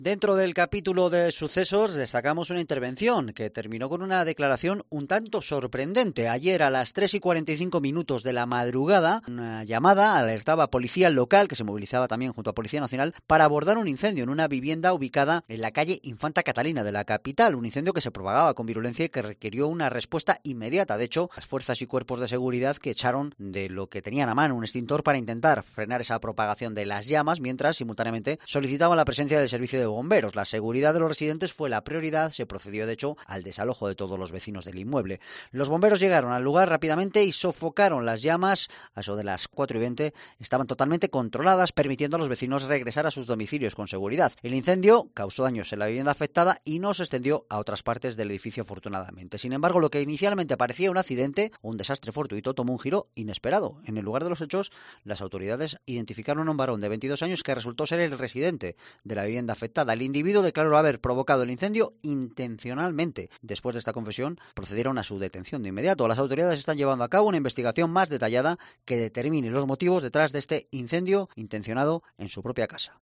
Dentro del capítulo de sucesos destacamos una intervención que terminó con una declaración un tanto sorprendente. Ayer a las 3:45 de la madrugada, una llamada alertaba a policía local, que se movilizaba también junto a Policía Nacional, para abordar un incendio en una vivienda ubicada en la calle Infanta Catalina de la capital. Un incendio que se propagaba con virulencia y que requirió una respuesta inmediata. De hecho, las fuerzas y cuerpos de seguridad que echaron de lo que tenían a mano un extintor para intentar frenar esa propagación de las llamas, mientras simultáneamente solicitaban la presencia del servicio de bomberos. La seguridad de los residentes fue la prioridad, se procedió de hecho al desalojo de todos los vecinos del inmueble. Los bomberos llegaron al lugar rápidamente y sofocaron las llamas. A eso de las 4:20 estaban totalmente controladas, permitiendo a los vecinos regresar a sus domicilios con seguridad. El incendio causó daños en la vivienda afectada y no se extendió a otras partes del edificio afortunadamente. Sin embargo, lo que inicialmente parecía un accidente, un desastre fortuito, tomó un giro inesperado. En el lugar de los hechos, las autoridades identificaron a un varón de 22 años que resultó ser el residente de la vivienda afectada. El individuo declaró haber provocado el incendio intencionalmente. Después de esta confesión, procedieron a su detención de inmediato. Las autoridades están llevando a cabo una investigación más detallada que determine los motivos detrás de este incendio intencionado en su propia casa.